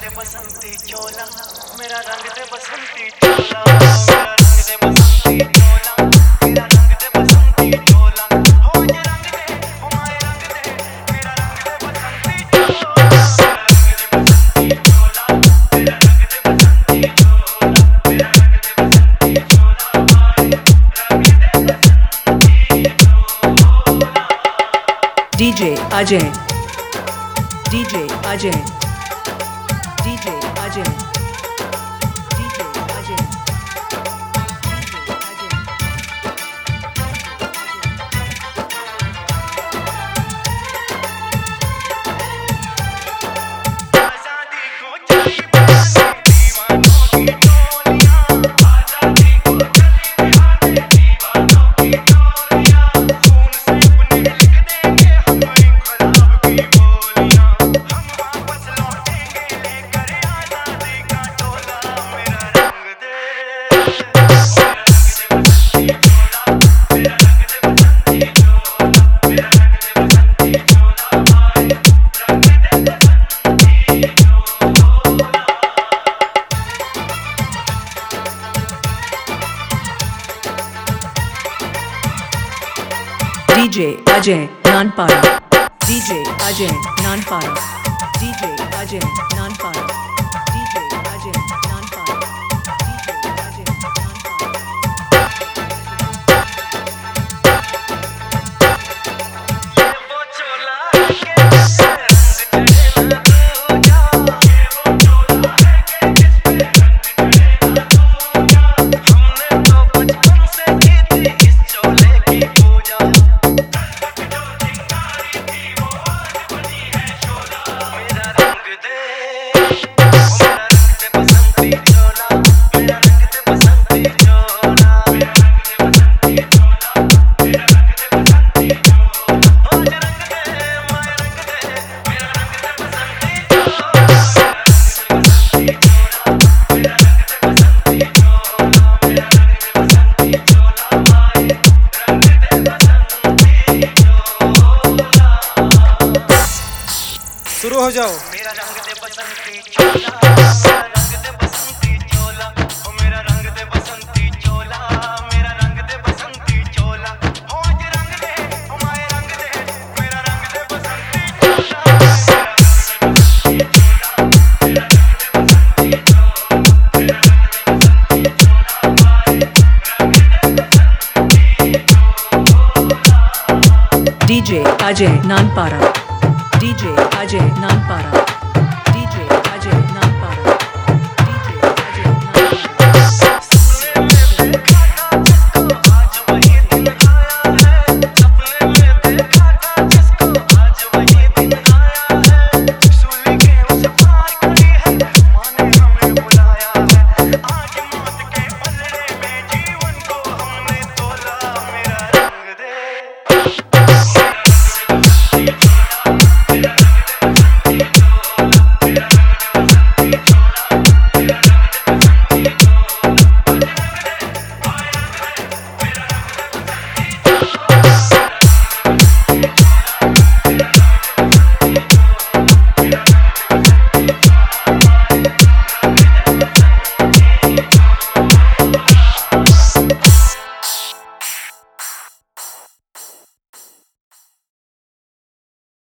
दे बसंती चोला, मेरा रंग दे बसंती चोला, मेरा रंग दे बसंती चोला, मेरा रंग दे बसंती चोला, हो ये रंग दे, हो माए रंग दे, मेरा रंग दे बसंती चोला, मेरा रंग दे बसंती चोला, मेरा रंग दे बसंती चोला, मेरा रंग दे बसंती चोला। DJ Ajay, DJ Ajay, DJ Ajay, DJ Ajay, आजादी को चली बहाने दीवानों की टोलियां, आजादी को चली बहाने दीवानों की टोलियां, खून से अपने लिख देंगे हम इनकलाब की बोलियां, हम वापस लौटेंगे लेकर आजादी का टोला, मेरा रंग दे, मेरा रंग दे बसंती चोला, मेरा रंग दे बसंती चोला, मेरा रंग दे बसंती चोला, आए रंग दे बसंती चोला। DJ Ajay Nanpara, DJ Ajay Nanpara, DJ Ajay Nanpara, DJ Ajay Nanpara, DJ Ajay Nanpara. वो चोला के रंग चढ़े ना दूजा, ये वो चोला है कि जिस पे रंग चढ़े ना दूजा, हमने तो बचपन से की थी इस चोले की पूजा, जो चिंगारी थी वो आज बनी है शोला, मेरा रंग दे, मेरा रंग दे बसंती चोला, मेरा रंग दे बसंती चोला, मेरा रंग दे बसंती चोला, मेरा रंग दे बसंती चोला, हो ये रंग दे, माए रंग दे, मेरा रंग दे बसंती चोला, मेरा रंग दे बसंती चोला, मेरा रंग दे बसंती चोला, मेरा रंग दे बसंती चोला, माए रंग दे बसंती चोला। शुरू हो जाओ। मेरा रंग दे बसंती चोला, मेरा रंग दे बसंती चोला, ओ मेरा रंग दे बसंती चोला, मेरा रंग दे बसंती चोला, हो आज रंग दे, ओ माए रंग दे, मेरा रंग दे बसंती चोला, मेरा रंग दे बसंती चोला, मेरा रंग दे बसंती चोला, मेरा रंग दे बसंती चोला। DJ Ajay Nanpara, DJ Ajay Nanpara.